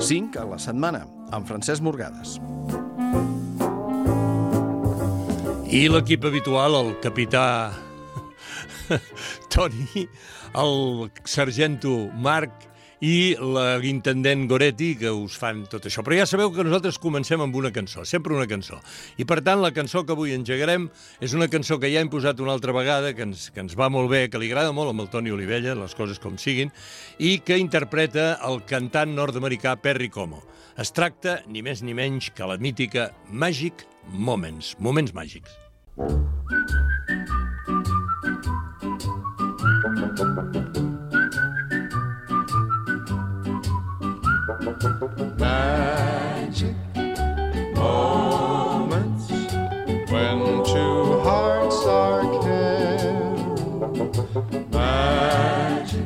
5 a la setmana, amb Francesc Morgades. I l'equip habitual, el capità Toni, el sargento Marc i l'intendent Goretti, que us fan tot això. Però ja sabeu que nosaltres comencem amb una cançó, sempre una cançó. I per tant, la cançó que avui engegarem és una cançó que ja hem posat una altra vegada, que ens va molt bé, que li agrada molt amb el Toni Olivella, les coses com siguin, i que interpreta el cantant nord-americà Perry Como. Es tracta, ni més ni menys, que la mítica Magic Moments, moments màgics. Magic moments when two hearts are caring. Magic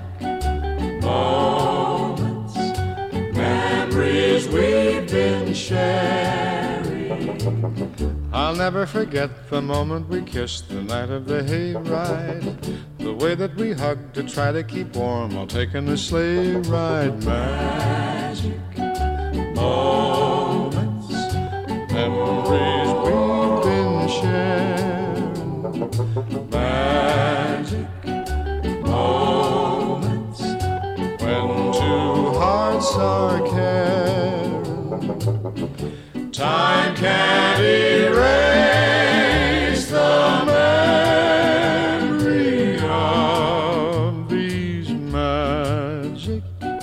moments, memories we've been sharing. I'll never forget the moment we kissed the night of the hayride. The way that we hugged to try to keep warm while taking a sleigh ride. Magic moments, memories we've been sharing. Magic moments when two hearts are caring. Time can't erase the memory of these magic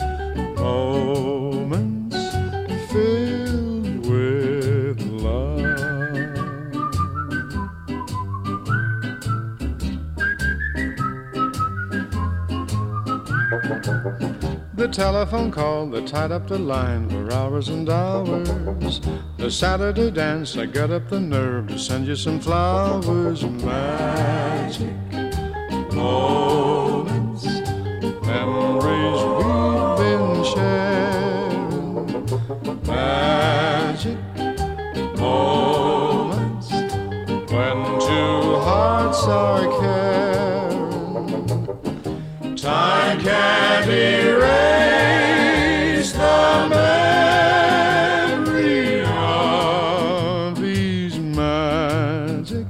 moments filled with love. The telephone call that tied up the line for hours and hours. The Saturday dance, I got up the nerve to send you some flowers. Magic moments, memories we've been sharing. Magic moments when two hearts are caring. Time can't erase the memory of these magic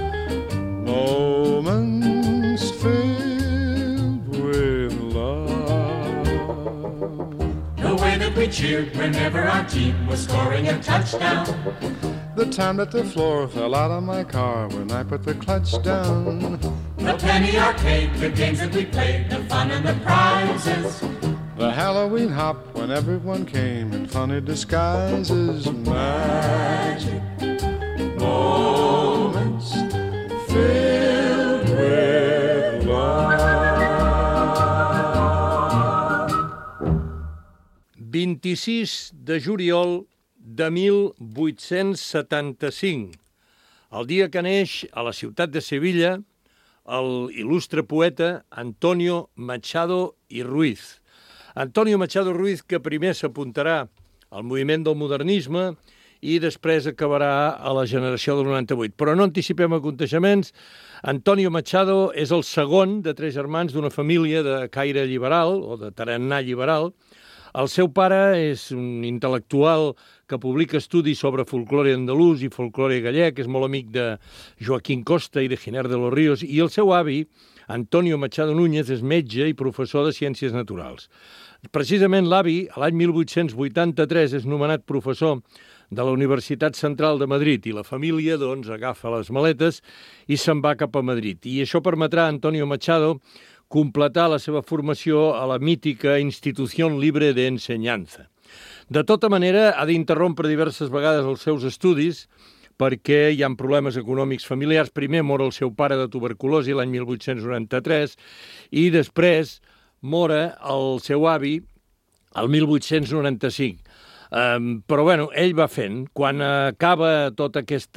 moments filled with love. The way that we cheered whenever our team was scoring a touchdown. The time that the floor fell out of my car when I put the clutch down. The penny arcade, the games that we played, the fun and the prizes. The Halloween hop when everyone came in funny disguises. Magic moments filled with love. 26 de juliol de 1875, el dia que neix a la ciutat de Sevilla el il·lustre poeta Antonio Machado i Ruiz. Antonio Machado Ruiz, que primer s'apuntarà al moviment del modernisme i després acabarà a la generació del 98. Però no anticipem aconteixements. Antonio Machado és el segon de 3 germans d'una família de caire liberal, o de tarannà liberal. El seu pare és un intel·lectual que publica estudis sobre folklore andalús i folklore gallec, és molt amic de Joaquín Costa i de Giner de los Ríos, i el seu avi, Antonio Machado Núñez, és metge i professor de Ciències Naturals. Precisament l'avi, l'any 1883, és nomenat professor de la Universitat Central de Madrid i la família, doncs, agafa les maletes i se'n va cap a Madrid. I això permetrà a Antonio Machado completar la seva formació a la mítica Institución Libre de Enseñanza. De tota manera, ha d'interrompre diverses vegades els seus estudis perquè hi ha problemes econòmics familiars. Primer mor el seu pare de tuberculosi l'any 1893 i després mor el seu avi el 1895. Però bueno, ell va fent. Quan acaba tot aquest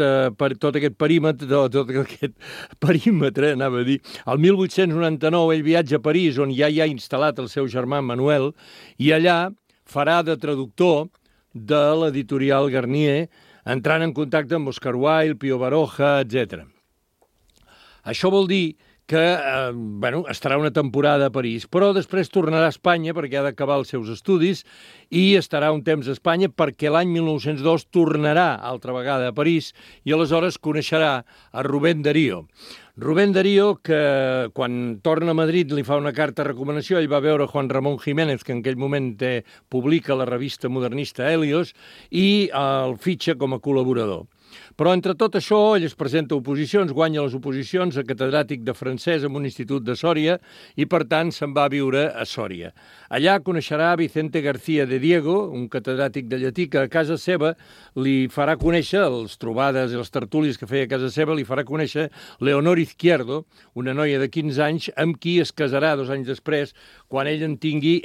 perímetre, anava a dir, el 1899 ell viatja a París, on ja hi ha instal·lat el seu germà Manuel, i allà farà de traductor de l'editorial Garnier, entrant en contacte amb Oscar Wilde, Pío Baroja, etc. Això vol dir que estarà una temporada a París, però després tornarà a Espanya perquè ha d'acabar els seus estudis i estarà un temps a Espanya perquè l'any 1902 tornarà altra vegada a París i aleshores coneixerà a Rubén Darío. Rubén Darío, que quan torna a Madrid li fa una carta de recomanació, ell va veure Juan Ramón Jiménez, que en aquell moment publica la revista modernista Helios, i el fitxa com a col·laborador. Però entre tot això, ell es presenta a oposicions, guanya les oposicions a catedràtic de francès en un institut de Sòria i, per tant, se'n va a viure a Sòria. Allà coneixerà Vicente García de Diego, un catedràtic de llatí, que a casa seva li farà conèixer, les trobades i les tertúlies que feia a casa seva, li farà conèixer Leonor Izquierdo, una noia de 15 anys, amb qui es casarà 2 anys després, quan ell en tingui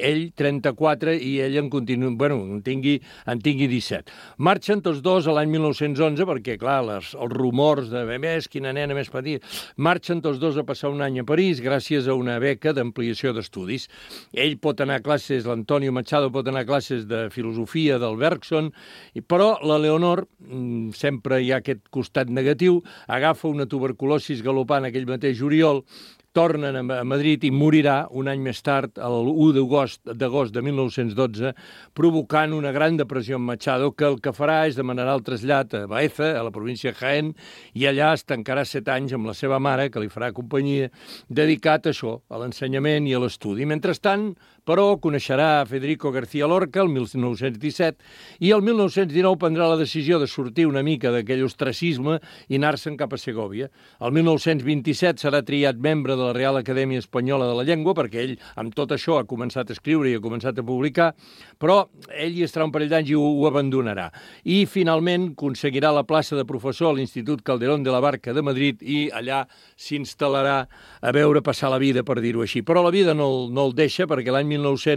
34 i ell en tingui 17. Marxen tots dos a l'any 1911, perquè, clar, els rumors de quina nena més petita, marxen tots dos a passar un any a París gràcies a una beca d'ampliació d'estudis. Ell pot anar a classes, l'Antonio Machado pot anar a classes de filosofia del Bergson, però la Leonor, sempre hi ha aquest costat negatiu, agafa una tuberculosi galopant aquell mateix juliol, tornen a Madrid i morirà un any més tard, el 1 d'agost de 1912, provocant una gran depressió en Machado, que el que farà és demanarà el trasllat a Baeza, a la província de Jaén, i allà es tancarà 7 anys amb la seva mare, que li farà companyia, dedicat a això, a l'ensenyament i a l'estudi. Mentrestant, però, coneixerà Federico García Lorca el 1917 i el 1919 prendrà la decisió de sortir una mica d'aquell ostracisme i anar-se'n cap a Segòvia. El 1927 serà triat membre de la Real Acadèmia Espanyola de la Llengua, perquè ell amb tot això ha començat a escriure i ha començat a publicar, però ell hi estarà un parell d'anys i ho abandonarà. I finalment aconseguirà la plaça de professor a l'Institut Calderón de la Barca de Madrid i allà s'instal·larà a veure passar la vida, per dir-ho així. Però la vida no el deixa, perquè l'any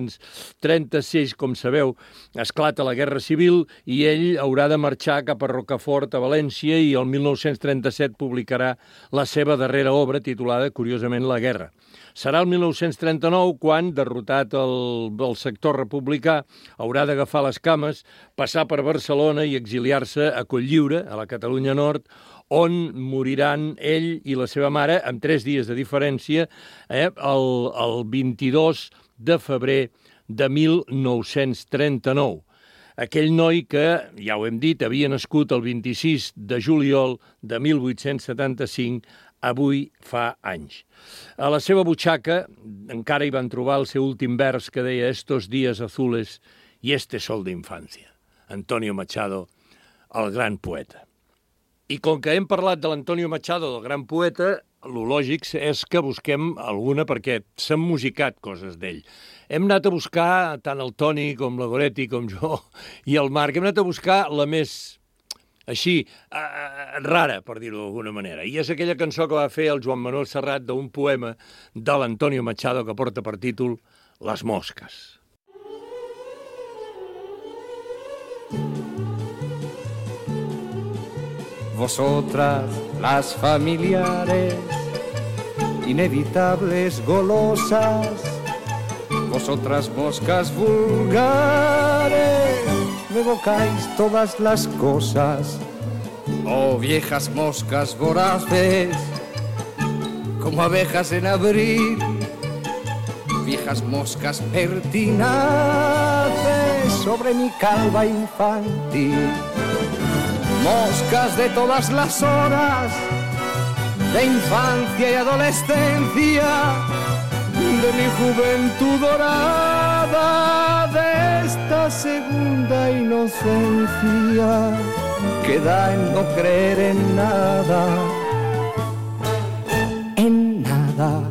1936, com sabeu, esclata la Guerra Civil i ell haurà de marxar cap a Rocafort, a València, i el 1937 publicarà la seva darrera obra, titulada, curiosament, La Guerra. Serà el 1939 quan, derrotat el sector republicà, haurà d'agafar les cames, passar per Barcelona i exiliar-se a Cotlliure, a la Catalunya Nord, on moriran ell i la seva mare, amb 3 dies de diferència, el 22 de febrer de 1939. Aquell noi que, ja ho hem dit, havia nascut el 26 de juliol de 1875, avui fa anys. A la seva butxaca encara hi van trobar el seu últim vers que deia «Estos días azules y este sol de infancia». Antonio Machado, el gran poeta. I com que hem parlat de l'Antonio Machado, del gran poeta, el lògic és que busquem alguna, perquè s'han musicat coses d'ell. Hem anat a buscar, tant el Toni com la Goretti com jo i el Marc, hem anat a buscar la més, així, rara, per dir-ho d'alguna manera. I és aquella cançó que va fer el Joan Manuel Serrat d'un poema de l'Antonio Machado que porta per títol Les mosques. Vosotras, las familiares, inevitables golosas, vosotras moscas vulgares, me evocáis todas las cosas. Oh viejas moscas voraces, como abejas en abril, viejas moscas pertinaces sobre mi calva infantil. Moscas de todas las horas, de infancia y adolescencia, de mi juventud dorada, de esta segunda inocencia que da en no creer en nada, en nada.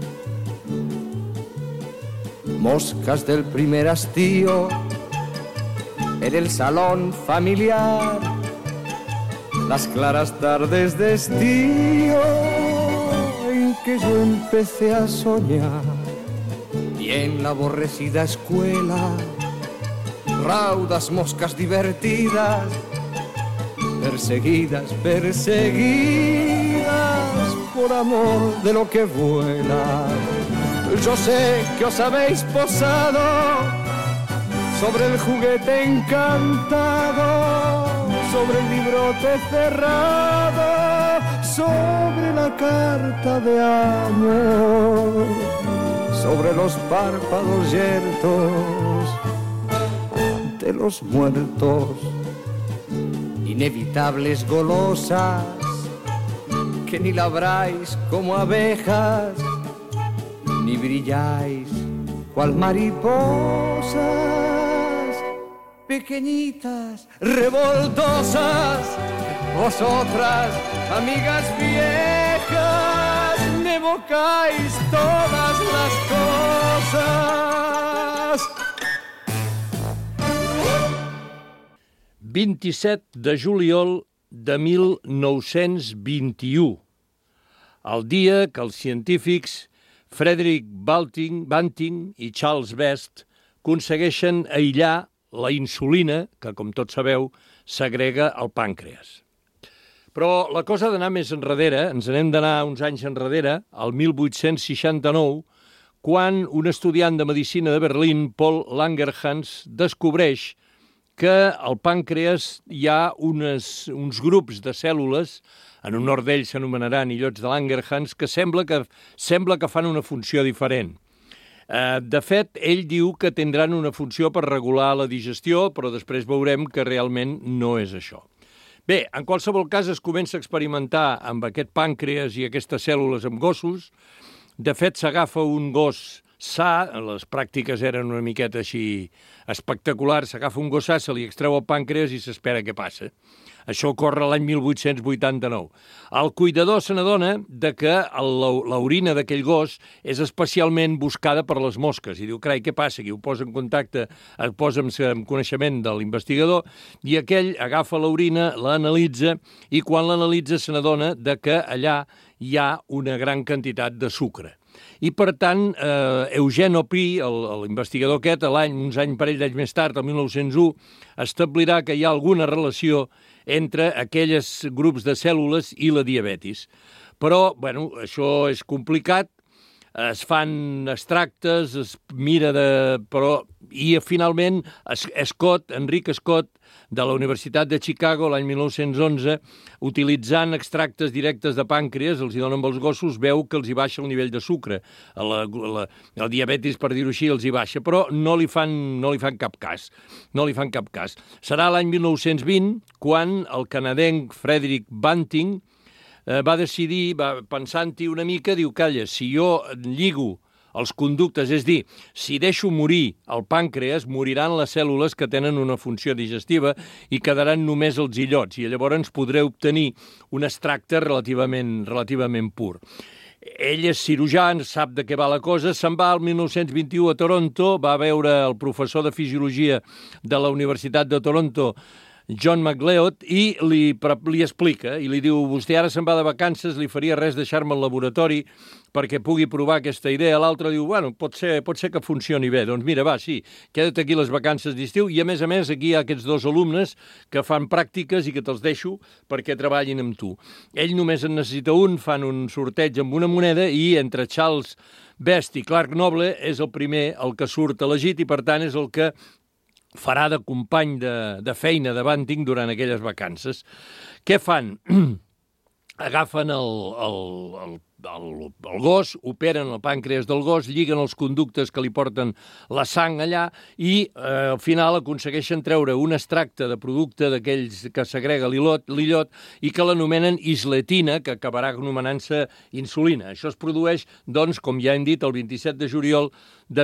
Moscas del primer hastío, en el salón familiar, las claras tardes de estío en que yo empecé a soñar, y en la aborrecida escuela, raudas moscas divertidas, perseguidas, perseguidas por amor de lo que vuela. Yo sé que os habéis posado sobre el juguete encantado, sobre el librote cerrado, sobre la carta de amor, sobre los párpados yertos de los muertos. Inevitables golosas que ni labráis como abejas, ni brilláis cual mariposas, pequeñitas, revoltosas, vosotras, amigas viejas, me evocáis todas las cosas. 27 de juliol de 1921, el dia que els científics Frederick Banting i Charles Best aconsegueixen aïllar la insulina, que, com tots sabeu, segrega al pàncreas. Però la cosa ha d'anar més enrere, ens n'hem d'anar uns anys enrere, al 1869, quan un estudiant de medicina de Berlín, Paul Langerhans, descobreix que al pàncreas hi ha uns grups de cèl·lules, en honor d'ell s'anomenaran illots de Langerhans, que sembla que fan una funció diferent. De fet, ell diu que tindran una funció per regular la digestió, però després veurem que realment no és això. Bé, en qualsevol cas es comença a experimentar amb aquest pàncreas i aquestes cèl·lules amb gossos. De fet, s'agafa un gos sa, les pràctiques eren una miqueta així espectaculars, s'agafa un gos sa, se li extreu el pàncreas i s'espera què passa. Això ocorre l'any 1889. El cuidador se n'adona que l'orina d'aquell gos és especialment buscada per les mosques i diu, carai, què passa? Aquí ho posa en contacte, es posa en coneixement de l'investigador i aquell agafa l'orina, l'analitza i quan l'analitza se n'adona que allà hi ha una gran quantitat de sucre. I, per tant, Eugene Opie, l'investigador aquest, un parell d'anys més tard, el 1901, establirà que hi ha alguna relació entre aquells grups de cèl·lules i la diabetis. Però, bueno, això és complicat, es fan extractes, es mira de... I, finalment, Enric Scott, de la Universitat de Chicago, l'any 1911, utilitzant extractes directes de pàncreas, els hi donen amb els gossos, veu que els hi baixa el nivell de sucre. El diabetis, per dir-ho així, els hi baixa, però no li fan cap cas. No li fan cap cas. Serà l'any 1920 quan el canadenc Frederick Banting va decidir, pensant-hi una mica, diu, calla, si jo lligo els conductes, és dir, si deixo morir el pàncreas, moriran les cèl·lules que tenen una funció digestiva i quedaran només els illots, i llavors podré obtenir un extracte relativament pur. Ell és cirurgià, sap de què va la cosa, se'n va al 1921 a Toronto, va veure el professor de fisiologia de la Universitat de Toronto, John McLeod, i li explica, i li diu, vostè ara se'n va de vacances, li faria res deixar-me al laboratori perquè pugui provar aquesta idea. L'altre diu, bueno, pot ser que funcioni bé. Doncs mira, va, sí, queda't aquí les vacances d'estiu i, a més, aquí hi ha aquests dos alumnes que fan pràctiques i que te'ls deixo perquè treballin amb tu. Ell només en necessita un, fan un sorteig amb una moneda i entre Charles Best i Clark Noble és el primer el que surt elegit i, per tant, és el que farà de company de feina de Banting durant aquelles vacances. Què fan? Agafen el gos, operen el pàncreas del gos, lliguen els conductes que li porten la sang allà i al final aconsegueixen treure un extracte de producte d'aquells que segrega l'illot i que l'anomenen isletina, que acabarà anomenant-se insulina. Això es produeix, doncs, com ja hem dit, el 27 de juliol de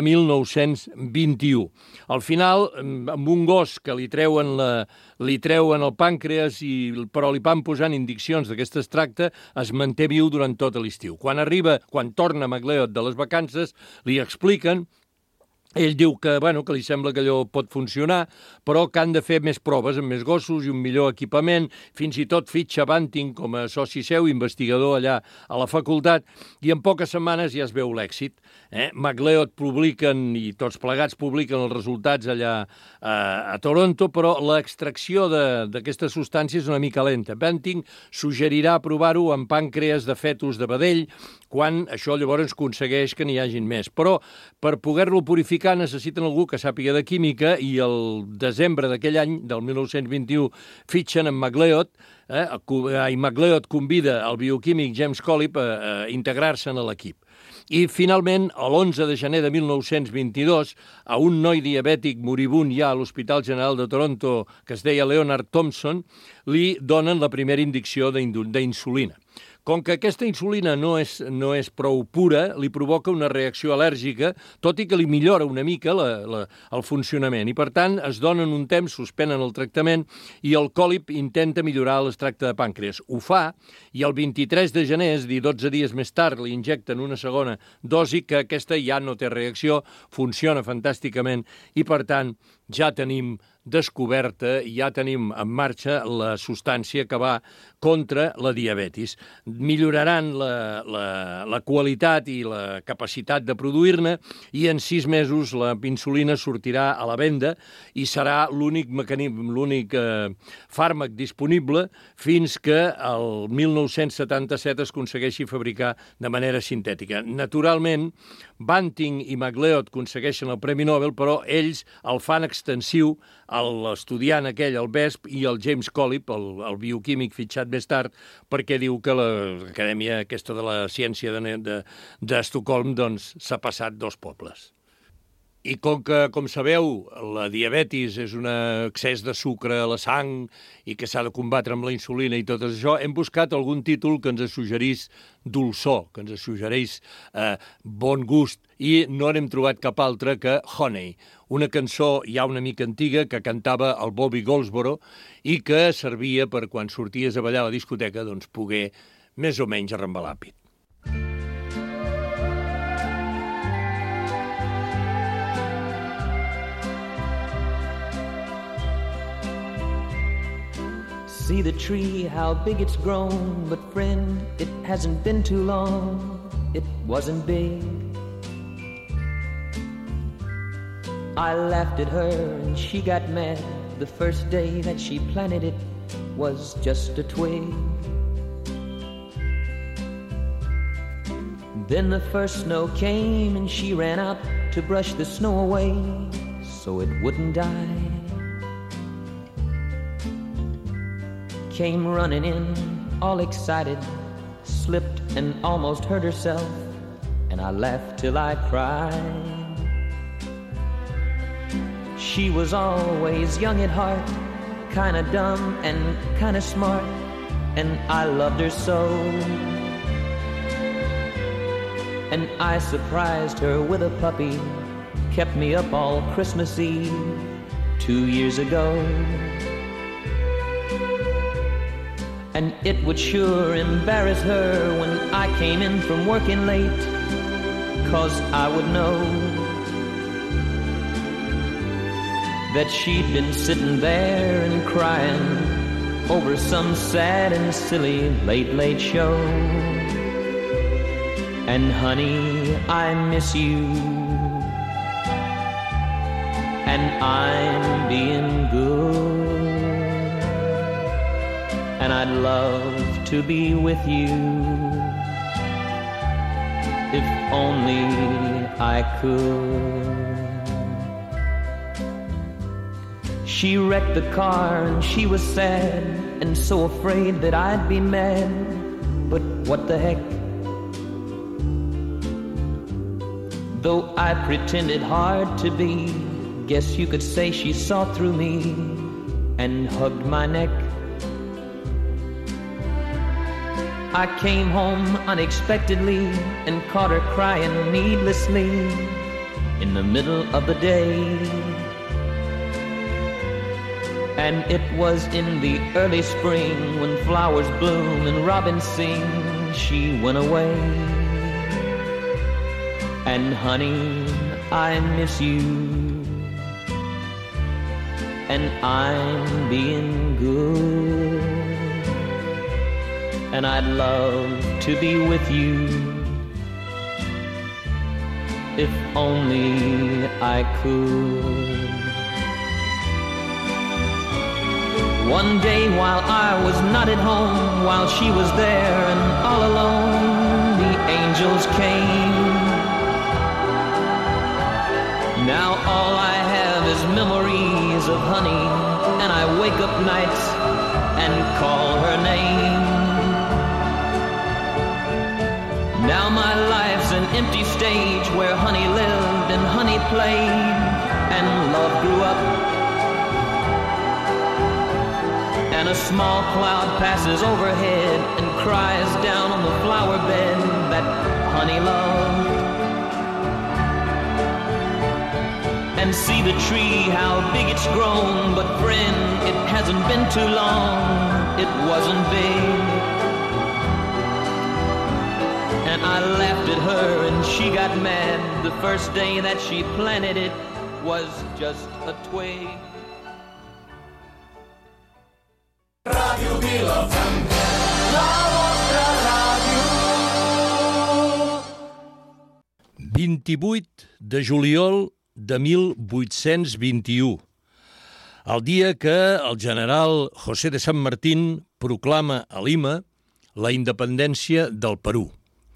1921. Al final, amb un gos que li treuen el pàncreas, però li van posant indiccions d'aquest extracte, es manté viu durant tot l'estiu. Quan torna McLeod de les vacances, li expliquen. Ell diu que li sembla que allò pot funcionar, però que han de fer més proves amb més gossos i un millor equipament, fins i tot fitxa Banting com a soci seu, investigador allà a la facultat, i en poques setmanes ja es veu l'èxit. McLeod publiquen, i tots plegats publiquen els resultats allà a Toronto, però l'extracció d'aquesta substància és una mica lenta. Banting suggerirà provar-ho amb pàncreas de fetus de vedell, quan això llavors aconsegueix que n'hi hagin més. Però per poder-lo purificar publicar necessiten algú que sàpiga de química i el desembre d'aquell any, del 1921, fitxen en MacLeod, i MacLeod convida el bioquímic James Collip a integrar-se en l'equip. I, finalment, l'11 de gener de 1922, a un noi diabètic moribund ja a l'Hospital General de Toronto, que es deia Leonard Thompson, li donen la primera indicció d'insulina. Com que aquesta insulina no és prou pura, li provoca una reacció al·lèrgica, tot i que li millora una mica el funcionament. I, per tant, es donen un temps, suspenen el tractament i el Collip intenta millorar l'extracte de pàncreas. Ho fa i el 23 de gener, és a dir, 12 dies més tard, li injecten una segona dosi que aquesta ja no té reacció, funciona fantàsticament i, per tant, ja tenim descoberta i ja tenim en marxa la substància que va contra la diabetis. Milloraran la qualitat i la capacitat de produir-ne i en 6 mesos la insulina sortirà a la venda i serà l'únic fàrmac disponible fins que el 1977 es aconsegueixi fabricar de manera sintètica. Naturalment, Banting i MacLeod aconsegueixen el Premi Nobel, però ells el fan extensiu a l'estudiant aquell, el Vesp, i el James Collip, el bioquímic fitxat més tard, perquè diu que l'Acadèmia aquesta de la Ciència d'Estocolm doncs, s'ha passat 2 pobles. I com que, com sabeu, la diabetis és un excés de sucre a la sang i que s'ha de combatre amb la insulina i tot això, hem buscat algun títol que ens suggerís dolçor, que ens suggerís bon gust, i no n'hem trobat cap altre que Honey, una cançó ja una mica antiga que cantava el Bobby Goldsboro i que servia per quan sorties a ballar a la discoteca doncs poder més o menys arrambalar pit. See the tree, how big it's grown, but friend, it hasn't been too long, it wasn't big. I laughed at her and she got mad. The first day that she planted it was just a twig. Then the first snow came and she ran out to brush the snow away so it wouldn't die. Came running in, all excited, slipped and almost hurt herself, and I laughed till I cried. She was always young at heart, kinda dumb and kinda smart, and I loved her so. And I surprised her with a puppy, kept me up all Christmas Eve 2 years ago. And it would sure embarrass her when I came in from working late, 'cause I would know that she'd been sitting there and crying over some sad and silly late show. And honey, I miss you, and I'm being good, and I'd love to be with you if only I could. She wrecked the car and she was sad and so afraid that I'd be mad, but what the heck? Though I pretended hard to be, guess you could say she saw through me and hugged my neck. I came home unexpectedly and caught her crying needlessly in the middle of the day. And it was in the early spring when flowers bloom and robins sing, she went away. And honey, I miss you, and I'm being good, and I'd love to be with you if only I could. One day while I was not at home, while she was there and all alone, the angels came. Now all I have is memories of honey, and I wake up nights and call her name. Now my life's an empty stage where honey lived and honey played and love grew up. And a small cloud passes overhead and cries down on the flower bed that honey loved. And see the tree, how big it's grown, but friend, it hasn't been too long, it wasn't big. And I laughed at her and she got mad. The first day that she planted it was just a twig. Ràdio Vilafranca, la vostra ràdio. 28 de juliol de 1821, el dia que el general José de San Martín proclama a Lima la independència del Perú.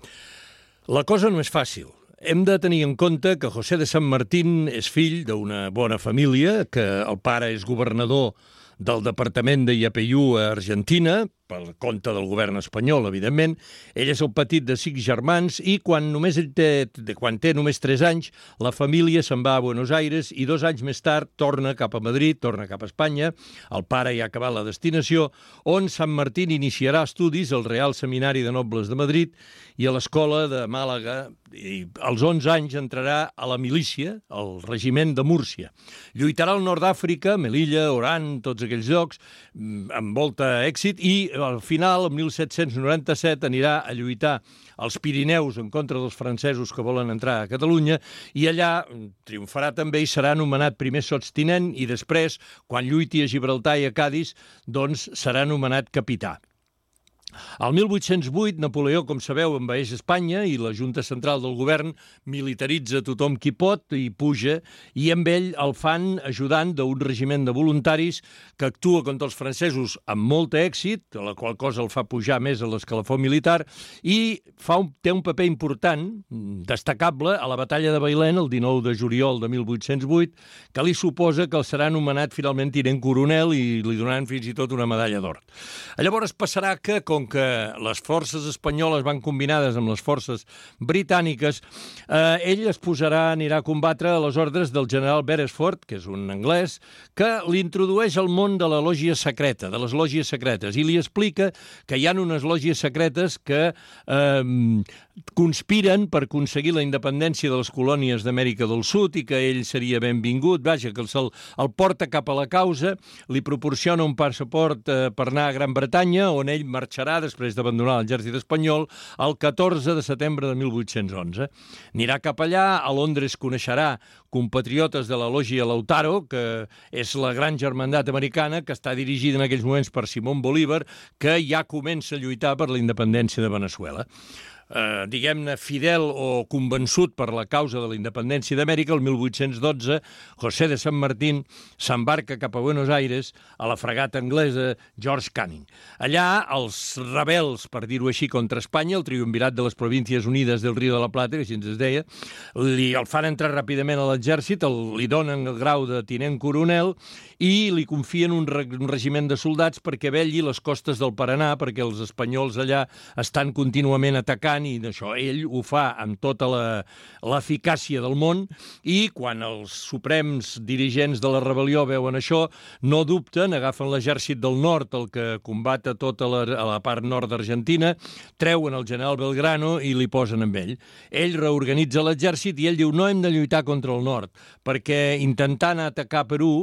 La cosa no és fàcil. Hem de tenir en compte que José de San Martín és fill d'una bona família, que el pare és governador del departament de Yapeyú a Argentina, pel compte del govern espanyol, evidentment. Ell és el petit de 5 germans i quan té només 3 anys, la família se'n va a Buenos Aires i 2 anys més tard torna cap a Madrid, torna cap a Espanya. El pare ja ha acabat la destinació, on San Martín iniciarà estudis al Real Seminari de Nobles de Madrid i a l'Escola de Màlaga, i als 11 anys entrarà a la milícia, al regiment de Múrcia. Lluitarà al nord d'Àfrica, Melilla, Oran, tots aquells llocs, amb molta èxit, i al final, el 1797, anirà a lluitar als Pirineus en contra dels francesos que volen entrar a Catalunya, i allà triomfarà també i serà nomenat primer sotstinent i després, quan lluiti a Gibraltar i a Cadis, doncs serà nomenat capità. Al 1808, Napoleó, com sabeu, envaeix Espanya i la Junta Central del Govern militaritza tothom qui pot i puja, i amb ell el fan ajudant d'un regiment de voluntaris que actua contra els francesos amb molt èxit, la qual cosa el fa pujar més a l'escalafó militar, i té un paper important, destacable, a la batalla de Bailén, el 19 de juliol de 1808, que li suposa que el serà nomenat finalment tinent coronel i li donaran fins i tot una medalla d'or. Llavors passarà que, com que les forces espanyoles van combinades amb les forces britàniques, ell anirà a combatre a les ordres del general Beresford, que és un anglès, que l'introdueix al món de la lògia secreta, de les lògies secretes, i li explica que hi ha unes lògies secretes que conspiren per aconseguir la independència de les colònies d'Amèrica del Sud i que ell seria benvingut, vaja, que el porta cap a la causa, li proporciona un passaport per anar a Gran Bretanya, on ell marxarà després d'abandonar l'exèrcit espanyol el 14 de setembre de 1811. Anirà cap allà, a Londres coneixerà compatriotes de la lògia Lautaro, que és la gran germandat americana que està dirigida en aquells moments per Simón Bolívar, que ja comença a lluitar per la independència de Veneçuela. Diguem-ne, fidel o convençut per la causa de la independència d'Amèrica, el 1812, José de San Martín s'embarca cap a Buenos Aires a la fragata anglesa George Canning. Allà, els rebels, per dir-ho així, contra Espanya, el triumvirat de les Províncies Unides del Río de la Plata, que així es deia, el fan entrar ràpidament a l'exèrcit, li donen el grau de tinent coronel i li confien un regiment de soldats perquè vetlli les costes del Paranà, perquè els espanyols allà estan contínuament atacant, i d'això ell ho fa amb tota l'eficàcia del món, i quan els suprems dirigents de la rebel·lió veuen això, no dubten, agafen l'exèrcit del nord, el que combat a tota la part nord d'Argentina, treuen el general Belgrano i li posen amb ell. Ell reorganitza l'exèrcit i ell diu: no hem de lluitar contra el nord, perquè intentant atacar Perú,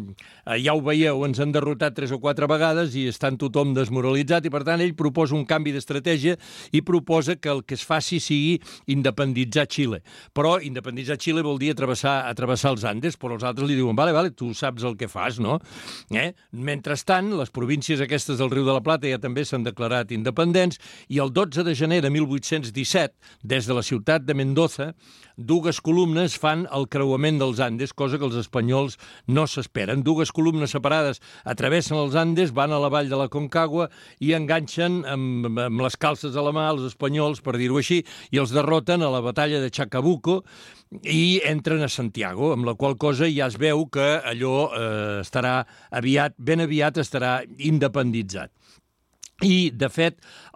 ja ho veieu, ens han derrotat 3 o 4 vegades i estan tothom desmoralitzat, i per tant ell proposa un canvi d'estratègia i proposa que el que es faci sigui independitzar Xile. Però independitzar Xile vol dir travessar els Andes, però els altres li diuen: vale, tu saps el que fas, no? Mentrestant, les províncies aquestes del Riu de la Plata ja també s'han declarat independents, i el 12 de gener de 1817, des de la ciutat de Mendoza, 2 columnes fan el creuament dels Andes, cosa que els espanyols no s'esperen. 2 columnes separades atravessen els Andes, van a la vall de la Concagua i enganxen amb les calces a la mà els espanyols espanyols, per dir-ho així, i els derroten a la batalla de Chacabuco i entren a Santiago, amb la qual cosa ja es veu que allò estarà ben aviat estarà independitzat. I, de fet,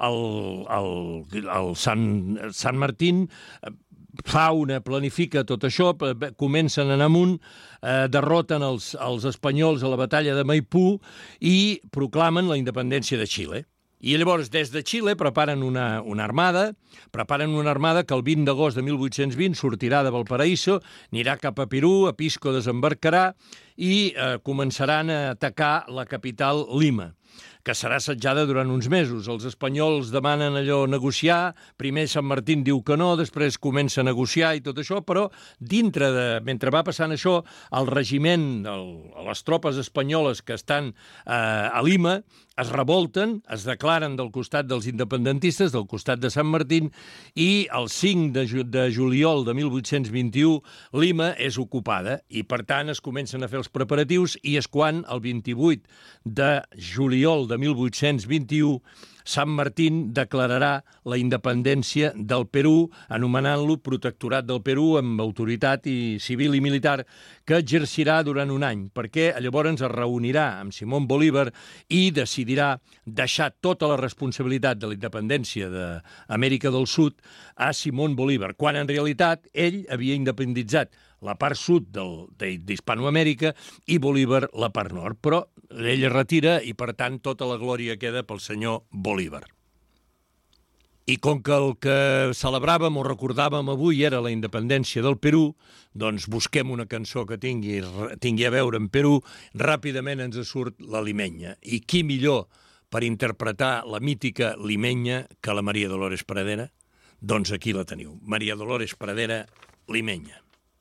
el Sant Martín planifica tot això, comencen en amunt, derroten els espanyols a la batalla de Maipú i proclamen la independència de Xile. I llavors, des de Xile, preparen una armada que el 20 d'agost de 1820 sortirà de Valparaíso, anirà cap a Perú, a Pisco desembarcarà i començaran a atacar la capital, Lima, que serà assetjada durant uns mesos. Els espanyols demanen allò negociar, primer Sant Martín diu que no, després comença a negociar i tot això, però mentre va passant això, el regiment, les tropes espanyoles que estan a Lima, es revolten, es declaren del costat dels independentistes, del costat de Sant Martín, i el 5 de juliol de 1821 Lima és ocupada i, per tant, es comencen a fer els preparatius i és quan, el 28 de juliol de 1821, Sant Martín declararà la independència del Perú, anomenant-lo Protectorat del Perú, amb autoritat civil i militar, que exercirà durant un any, perquè llavors es reunirà amb Simón Bolívar i decidirà deixar tota la responsabilitat de la independència d'Amèrica del Sud a Simón Bolívar, quan en realitat ell havia independitzat la part sud d'Hispanoamèrica i Bolívar la part nord. Però ell es retira i, per tant, tota la glòria queda pel senyor Bolívar. I com que el que celebràvem o recordàvem avui era la independència del Perú, doncs busquem una cançó que tingui a veure amb Perú, ràpidament ens surt la Limenya. I qui millor per interpretar la mítica Limenya que la Maria Dolores Pradera? Doncs aquí la teniu, Maria Dolores Pradera, Limenya.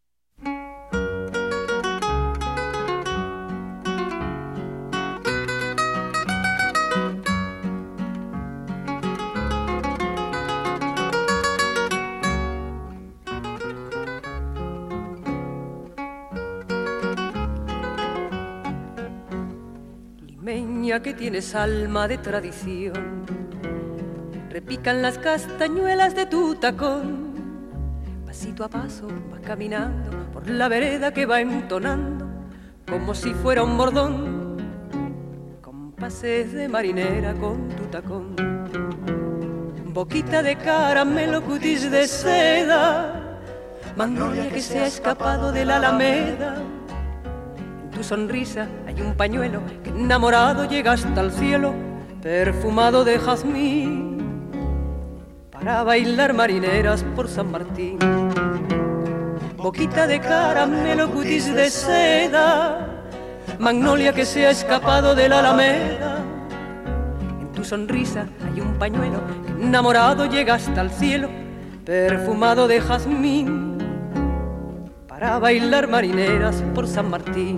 Que tienes alma de tradición, repican las castañuelas de tu tacón, pasito a paso vas caminando por la vereda que va entonando como si fuera un bordón, compases de marinera con tu tacón, boquita de caramelo, cutis de seda, magnolia que se ha escapado de la alameda. Tu sonrisa hay un pañuelo que enamorado llega hasta el cielo, perfumado de jazmín, para bailar marineras por San Martín. Boquita de caramelo, cutis de seda, magnolia que se ha escapado de la alameda. En tu sonrisa hay un pañuelo que enamorado llega hasta el cielo, perfumado de jazmín, para bailar marineras por San Martín.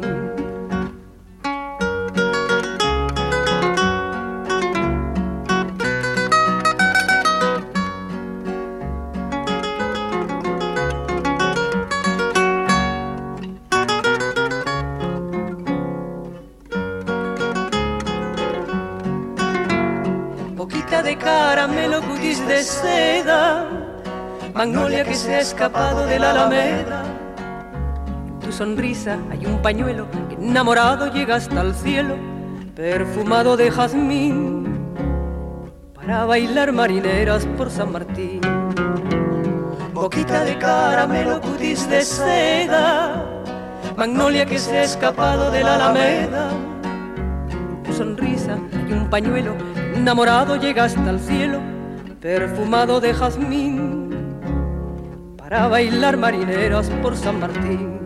Boquita de caramelo, cutis de seda, magnolia que se ha escapado de la alameda. Tu sonrisa hay un pañuelo que enamorado llega hasta el cielo, perfumado de jazmín, para bailar marineras por San Martín. Boquita de caramelo, cutis de seda, magnolia que se ha escapado de la alameda. Tu sonrisa hay un pañuelo que enamorado llega hasta el cielo, perfumado de jazmín, para bailar marineras por San Martín.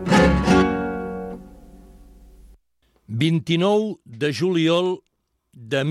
29 de juliol de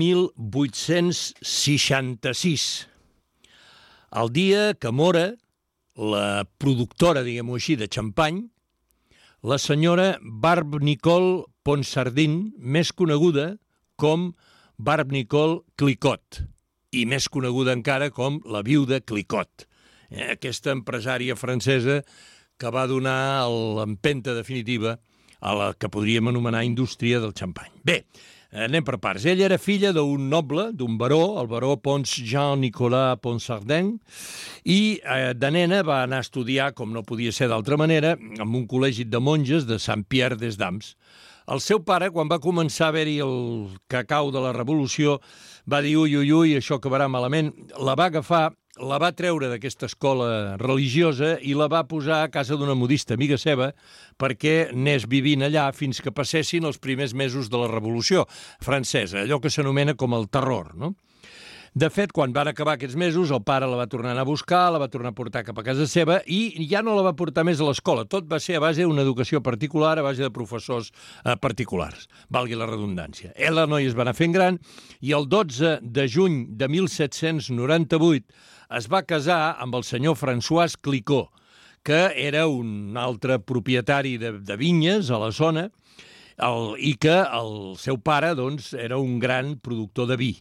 1866. El dia que mora la productora, diguem-ho així, de xampany, la senyora Barbe Nicole Ponsardin, més coneguda com Barbe Nicole Clicquot, i més coneguda encara com la viuda Clicquot, aquesta empresària francesa que va donar l'empenta definitiva a la que podríem anomenar indústria del xampany. Bé, anem per parts. Ella era filla d'un noble, d'un baró, el baró Pons Jean-Nicolas Ponsardin, i de nena va anar a estudiar, com no podia ser d'altra manera, en un col·legi de monges de Saint-Pierre des Dames. El seu pare, quan va començar a haver-hi el cacau de la revolució, va dir, ui, això acabarà malament. La va agafar, la va treure d'aquesta escola religiosa i la va posar a casa d'una modista amiga seva perquè anés vivint allà fins que passessin els primers mesos de la Revolució Francesa, allò que s'anomena com el terror, no? De fet, quan van acabar aquests mesos, el pare la va tornar a anar a buscar, la va tornar a portar cap a casa seva i ja no la va portar més a l'escola. Tot va ser a base d'una educació particular, a base de professors particulars, valgui la redundància. La noia es va anar fent gran i el 12 de juny de 1798 es va casar amb el senyor François Clicquot, que era un altre propietari de vinyes a la zona i que el seu pare doncs, era un gran productor de vi.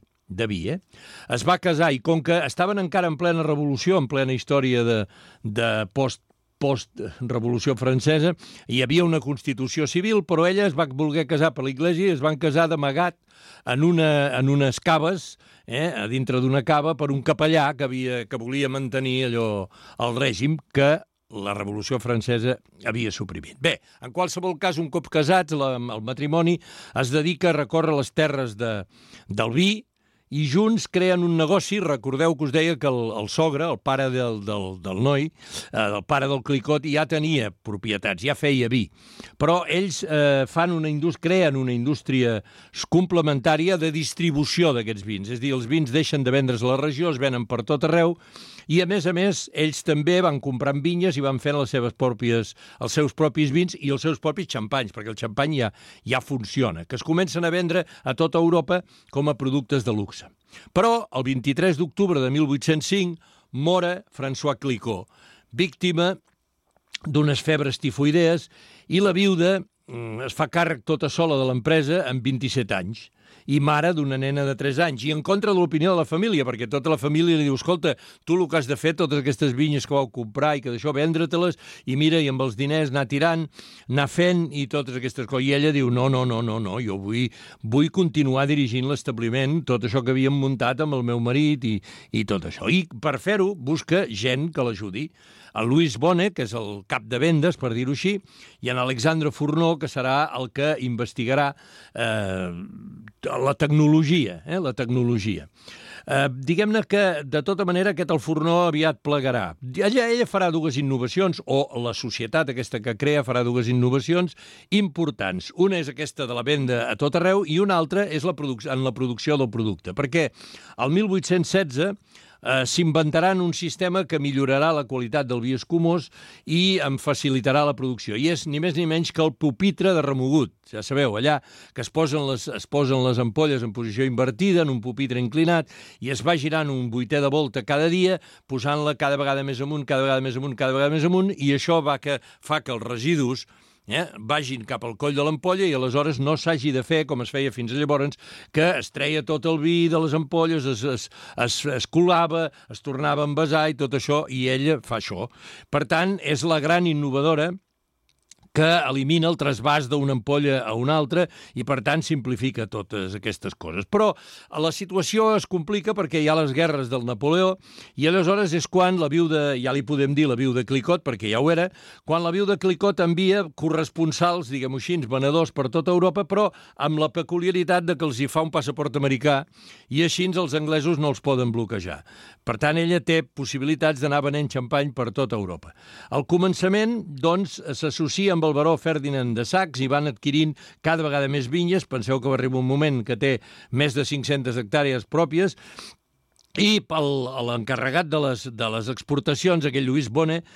Es va casar i com que estaven encara en plena revolució, en plena història de post-revolució francesa, hi havia una constitució civil, però ella es va voler casar per l'Església i es van casar d'amagat en unes caves, a dintre d'una cava, per un capellà que volia mantenir el règim que la Revolució Francesa havia suprimit. Bé, en qualsevol cas, un cop casats, el matrimoni es dedica a recórrer les terres del vi i junts creen un negoci. Recordeu que us deia que el sogre, el pare del noi, el pare del Clicquot, ja tenia propietats, ja feia vi. Però ells creen una indústria complementària de distribució d'aquests vins. És a dir, els vins deixen de vendre's a la regió, es venen per tot arreu, i a més, ells també van comprant vinyes i van fent els seus propis vins i els seus propis xampanys, perquè el xampany ja funciona, que es comencen a vendre a tota Europa com a productes de luxe. Però el 23 d'octubre de 1805 mora François Clicquot, víctima d'unes febres tifoidees, i la viuda es fa càrrec tota sola de l'empresa amb 27 anys. I mare d'una nena de 3 anys, i en contra de l'opinió de la família, perquè tota la família li diu, escolta, tu el que has de fer, totes aquestes vinyes que vau comprar i que d'això vendre-te-les, i mira, i amb els diners anar tirant, anar fent, i totes aquestes coses. I ella diu, no, jo vull continuar dirigint l'establiment, tot això que havíem muntat amb el meu marit i tot això. I per fer-ho busca gent que l'ajudi. El Louis Bonnet, que és el cap de vendes, per dir-ho així, i en Alexandre Fourneau, que serà el que investigarà la tecnologia. Diguem-ne que, de tota manera, el Fourneau aviat plegarà. Ella farà dues innovacions, o la societat aquesta que crea farà dues innovacions importants. Una és aquesta de la venda a tot arreu i una altra és en la producció del producte, perquè el 1816 s'inventaran un sistema que millorarà la qualitat del vi escumós i en facilitarà la producció. I és ni més ni menys que el pupitre de remogut. Ja sabeu, allà que es posen les ampolles en posició invertida, en un pupitre inclinat, i es va girant un vuitè de volta cada dia, posant-la cada vegada més amunt, cada vegada més amunt, cada vegada més amunt, i això fa que els residus vagin cap al coll de l'ampolla i aleshores no s'hagi de fer, com es feia fins llavors, que es treia tot el vi de les ampolles, es colava, es tornava a envasar i tot això, i ella fa això. Per tant, és la gran innovadora que elimina el trasbàs d'una ampolla a una altra i, per tant, simplifica totes aquestes coses. Però la situació es complica perquè hi ha les guerres del Napoleó i aleshores és quan la viuda, ja li podem dir la viuda Clicquot, perquè ja ho era, quan la viuda Clicquot envia corresponsals, diguem-ho així, venedors per tota Europa, però amb la peculiaritat de que els hi fa un passaport americà i així els anglesos no els poden bloquejar. Per tant, ella té possibilitats d'anar venent xampany per tota Europa. Al començament, doncs, s'associa amb el baró Ferdinand de Sacs i van adquirint cada vegada més vinyes. Penseu que va arribar un moment que té més de 500 hectàrees pròpies i l'encarregat de les exportacions, aquell Louis Bonnet,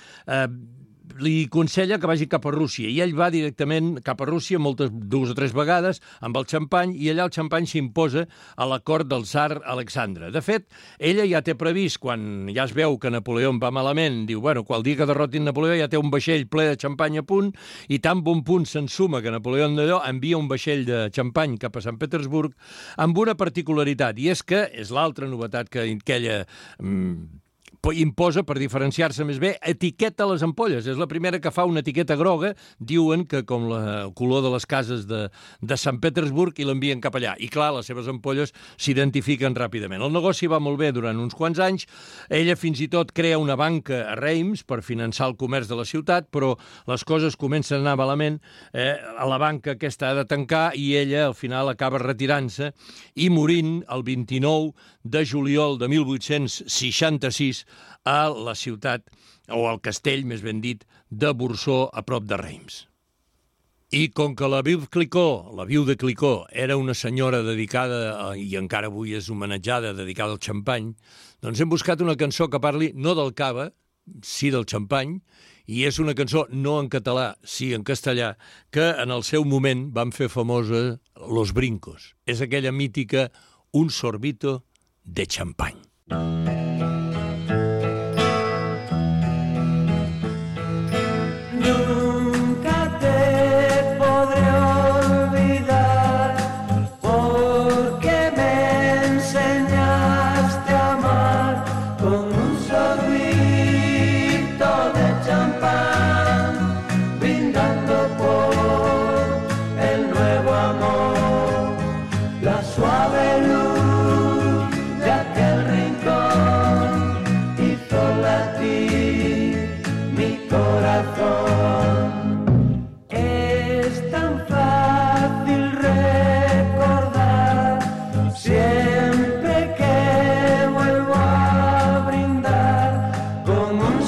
li aconsella que vagi cap a Rússia i ell va directament cap a Rússia 2 o 3 vegades amb el xampany i allà el xampany s'imposa a la cort del tsar Alexandre. De fet, ella ja té previst, quan ja es veu que Napoleó va malament, diu, bueno, el dia que derrotin Napoleó ja té un vaixell ple de xampany a punt i tan bon punt s'ensuma que Napoleó envia un vaixell de xampany cap a Sant Petersburg amb una particularitat, i és que és l'altra novetat que ella imposa, per diferenciar-se més bé, etiqueta les ampolles. És la primera que fa una etiqueta groga, diuen que com el color de les cases de Sant Petersburg, i l'envien cap allà. I clar, les seves ampolles s'identifiquen ràpidament. El negoci va molt bé durant uns quants anys. Ella fins i tot crea una banca a Reims per finançar el comerç de la ciutat, però les coses comencen a anar malament. A la banca aquesta ha de tancar i ella al final acaba retirant-se i morint el 29 de juliol de 1866 a la ciutat, o al castell, més ben dit, de Bursó, a prop de Reims. I com que la Veuve Clicquot era una senyora dedicada, i encara avui és homenatjada, dedicada al xampany, doncs hem buscat una cançó que parli no del cava, sí del xampany, i és una cançó no en català, sí en castellà, que en el seu moment van fer famosa Los Brincos. És aquella mítica Un sorbito de champán. Nunca te podré olvidar porque me enseñaste a amar con un sorbito de champán, brindando por el nuevo amor, la suave luz de aquel rincón hizo latir mi corazón. Es tan fácil recordar siempre que vuelvo a brindar con un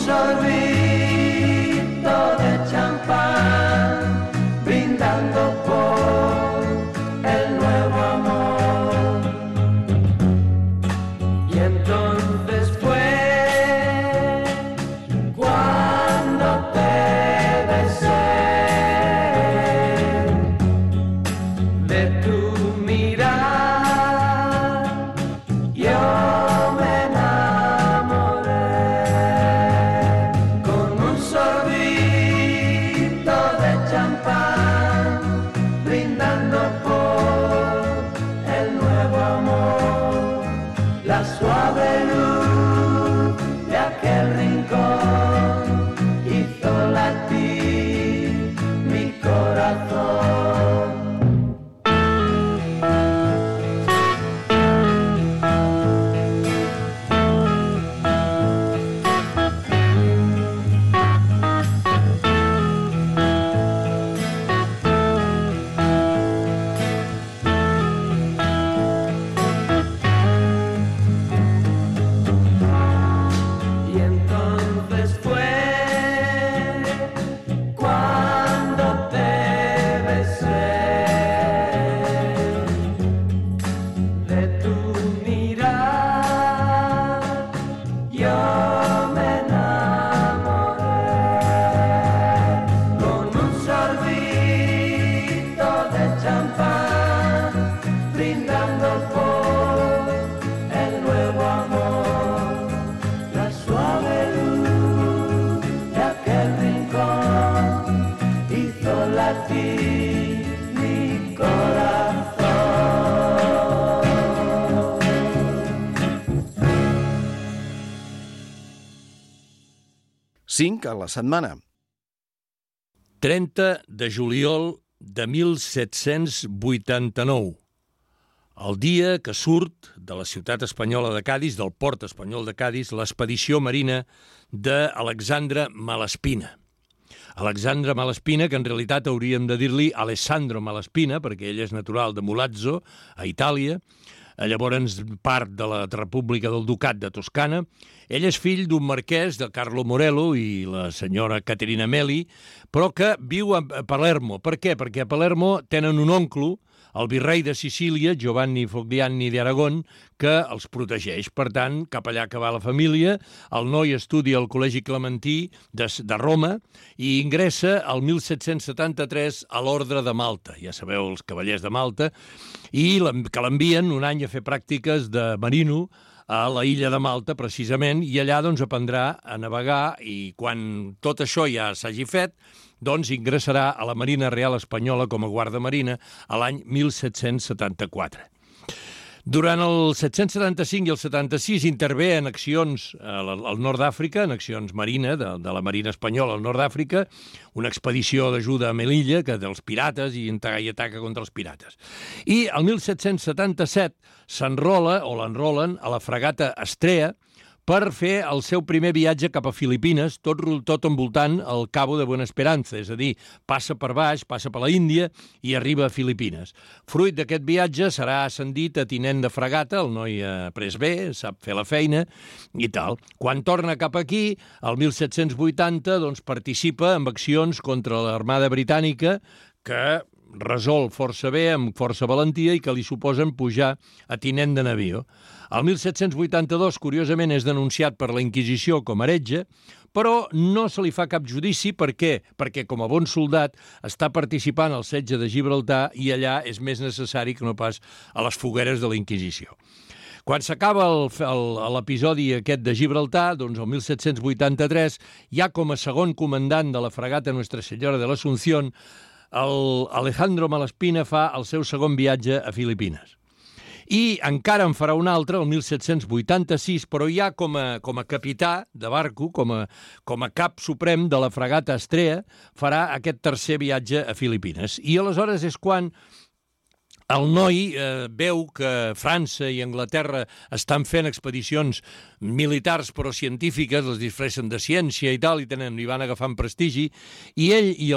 sorbito de champán, brindando por el nuevo amor. Y entonces fue cuando te besé, de tu mirar yo me enamoré, con un sorbito de champán, brindando por el nuevo amor, la suave luz de aquel rincón hizo latir mi corazón. Y entonces fue cuando te besé, de tu mirar yo me enamoré, con un sorbito de champán, brindando por el nuevo amor, la suave luz de aquel rincón hizo latir mi corazón. 5 a la setmana. 30 de juliol de 1789. El dia que surt de la ciutat espanyola de Cadis, del port espanyol de Cadis, l'expedició marina d'Alexandre Malespina. Alexandre Malespina, que en realitat hauríem de dir-li Alessandro Malespina, perquè ell és natural de Mulazzo, a Itàlia, llavors part de la República del Ducat de Toscana. Ell és fill d'un marquès, de Carlo Morello, i la senyora Caterina Meli, però que viu a Palermo. Per què? Perquè a Palermo tenen un oncle, el virrei de Sicília, Giovanni Fogliani de Aragón, que els protegeix. Per tant, cap allà que va la família, el noi estudia al Col·legi Clementí de Roma i ingressa el 1773 a l'Ordre de Malta. Ja sabeu, els cavallers de Malta, i que l'envien un any a fer pràctiques de marino a la illa de Malta, precisament, i allà doncs aprendrà a navegar, i quan tot això ja s'hagi fet, doncs ingressarà a la Marina Real Espanyola com a guarda marina a l'any 1774. Durant el 775 i el 76 intervé en accions al nord d'Àfrica, en accions marina, de la Marina Espanyola al nord d'Àfrica, una expedició d'ajuda a Melilla, que dels pirates, i ataca contra els pirates. I el 1777 s'enrola, o l'enrolen, a la fragata Astrea, per fer el seu primer viatge cap a Filipines, tot envoltant el Cabo de Buena Esperanza, és a dir, passa per baix, passa per la Índia i arriba a Filipines. Fruit d'aquest viatge serà ascendit a tinent de fragata, el noi ha pres bé, sap fer la feina i tal. Quan torna cap aquí, el 1780, doncs, participa en accions contra l'Armada Britànica que resol força bé, amb força valentia, i que li suposen pujar a tinent de navío. El 1782, curiosament, és denunciat per la Inquisició com a heretge, però no se li fa cap judici. Per què? Perquè com a bon soldat està participant al setge de Gibraltar i allà és més necessari que no pas a les fogueres de la Inquisició. Quan s'acaba l'episodi aquest de Gibraltar, doncs el 1783, ja com a segon comandant de la fragata Nuestra Senyora de l'Asunción, Alejandro Malaspina fa el seu segon viatge a Filipines. I encara en farà un altre, el 1786, però ja com a capità de barco, com a cap suprem de la fragata Astrea, farà aquest tercer viatge a Filipines. I aleshores és quan el noi veu que França i Anglaterra estan fent expedicions militars però científiques, les disfressen de ciència i tal, i van agafant prestigi, i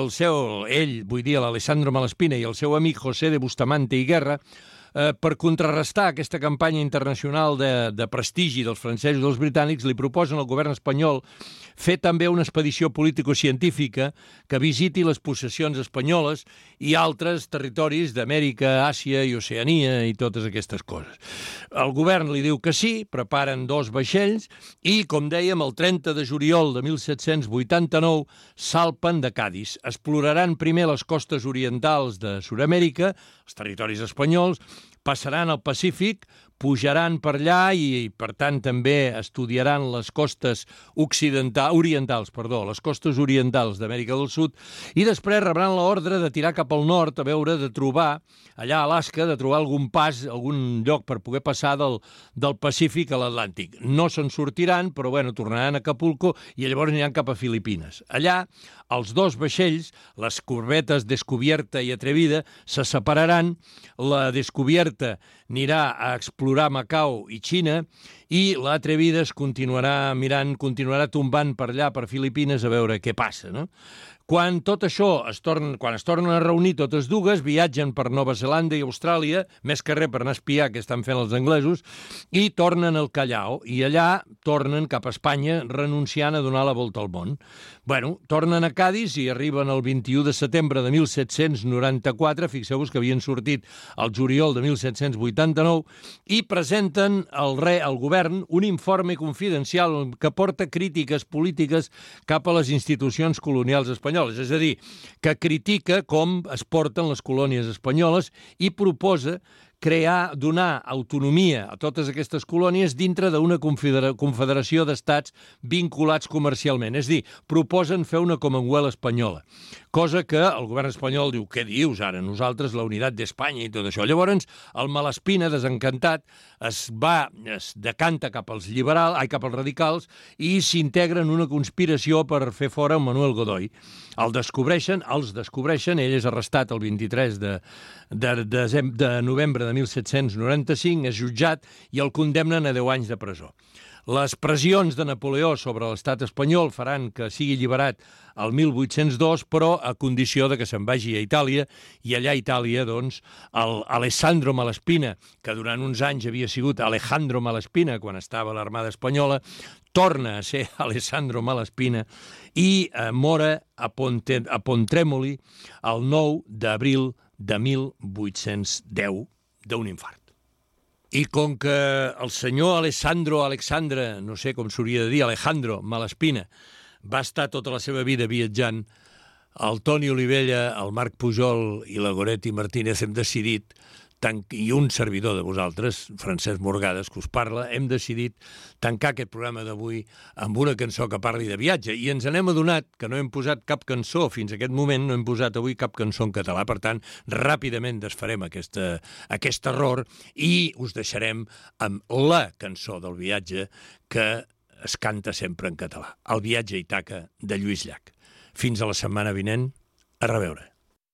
vull dir l'Alessandro Malaspina i el seu amic José de Bustamante i Guerra, per contrarrestar aquesta campanya internacional de prestigi dels francesos i dels britànics, li proposen al govern espanyol fer també una expedició político-científica que visiti les possessions espanyoles i altres territoris d'Amèrica, Àsia i Oceania i totes aquestes coses. El govern li diu que sí, preparen 2 vaixells i, com dèiem, el 30 de juliol de 1789 salpen de Cadis. Exploraran primer les costes orientals de Sud-amèrica, els territoris espanyols, passaran al Pacífic, pujaran per allà i, per tant, també estudiaran les costes orientals d'Amèrica del Sud, i després rebran l'ordre de tirar cap al nord a veure de trobar, allà a Alaska, de trobar algun pas, algun lloc per poder passar del Pacífic a l'Atlàntic. No se'n sortiran, però tornaran a Acapulco i llavors aniran cap a Filipines. Allà, els 2 vaixells, les corbetes Descubierta i Atrevida, se separaran. La Descubierta anirà a explorar Macau i Xina i l'Atrevida es continuarà tombant per allà, per Filipines, a veure què passa, no? Quan tot això quan es tornen a reunir totes dues, viatgen per Nova Zelanda i Austràlia, més que res per anar a espiar què estan fent els anglesos, i tornen al Callao, i allà tornen cap a Espanya, renunciant a donar la volta al món. Tornen a Cadis i arriben el 21 de setembre de 1794, fixeu-vos que havien sortit el juliol de 1789, i presenten al govern un informe confidencial que porta crítiques polítiques cap a les institucions colonials espanyoles. És a dir, que critica com es porten les colònies espanyoles i proposa donar autonomia a totes aquestes colònies dintre d'una confederació d'estats vinculats comercialment. És a dir, proposen fer una Commonwealth espanyola, cosa que el govern espanyol diu, què dius ara, nosaltres la unitat d'Espanya i tot això. Llavors, el Malaspina, desencantat, es decanta cap als radicals i s'integra en una conspiració per fer fora Manuel Godoy. Els descobreixen, ell és arrestat el 23 de novembre de 1795, és jutjat i el condemnen a 10 anys de presó. Les pressions de Napoleó sobre l'estat espanyol faran que sigui alliberat el 1802, però a condició de que se'n vagi a Itàlia, i allà a Itàlia, doncs, Alessandro Malaspina, que durant uns anys havia sigut Alejandro Malaspina quan estava a l'Armada Espanyola, torna a ser Alessandro Malaspina i mora a Pontremoli el 9 d'abril de 1810 d'un infart. I com que el senyor Alexandre, no sé com s'hauria de dir, Alejandro Malaspina, va estar tota la seva vida viatjant, el Toni Olivella, el Marc Pujol i la Goretti Martínez hem decidit i un servidor de vosaltres, Francesc Morgades, que us parla, hem decidit tancar aquest programa d'avui amb una cançó que parli de viatge. I ens n'hem adonat que no hem posat cap cançó, fins a aquest moment no hem posat avui cap cançó en català. Per tant, ràpidament desfarem aquest error i us deixarem amb la cançó del viatge que es canta sempre en català, El viatge a Ítaca, de Lluís Llach. Fins a la setmana vinent. A reveure.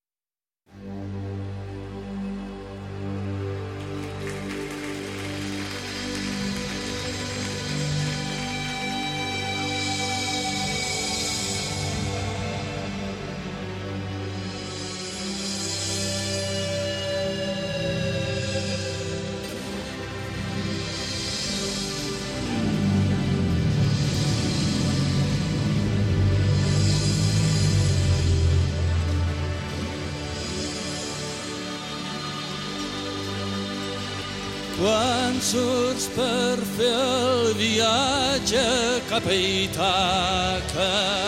Quan surts per fer el viatge cap a Ítaca,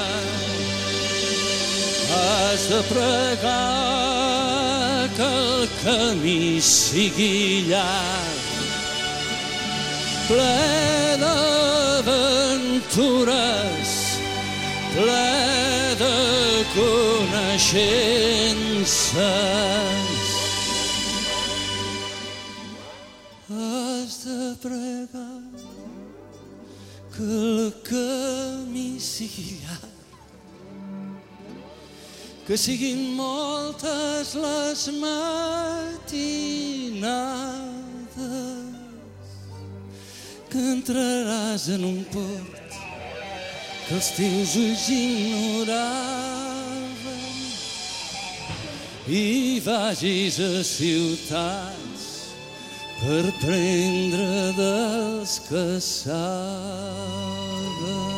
has de pregar que el camí sigui llarg, ple d'aventures, ple de coneixences. Has de pregar que el camí sigui llarg, que siguin moltes les matinades, que entraràs en un port que els teus ulls ignoraven i vagis a ciutats per prendre dels que saben.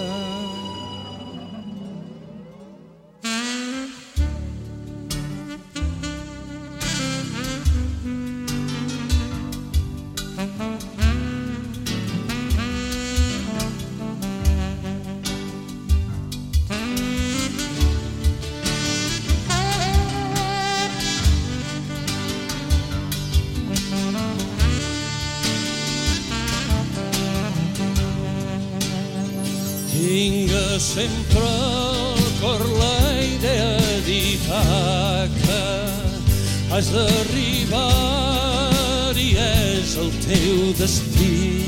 Tingues sempre al cor la idea d'Ítaca, has d'arribar i és el teu destí,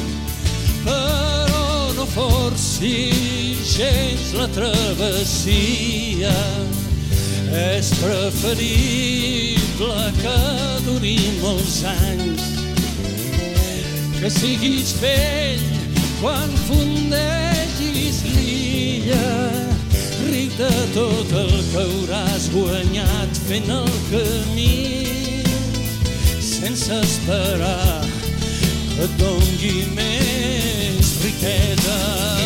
però no forcis gens la travessia, és preferible que duri molts anys, que siguis vell quan fundegis l'illa, ric de tot el que hauràs guanyat fent el camí, sense esperar que et doni més riquesa.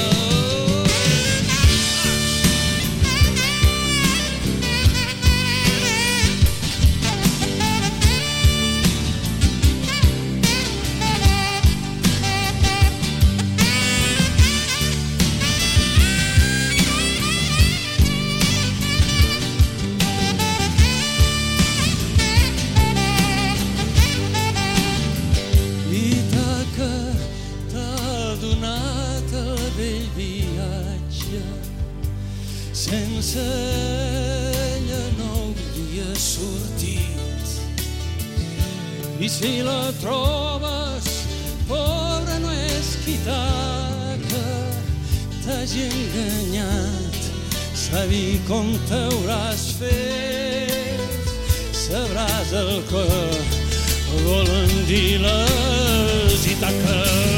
Sense ella no hauria sortit. I si la trobes, pobra no és Ítaca, t'hagi enganyat, sabi com t'hauràs fet, sabràs el que volen dir les Ítaques.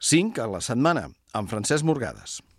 5 a la setmana, amb Francesc Morgades.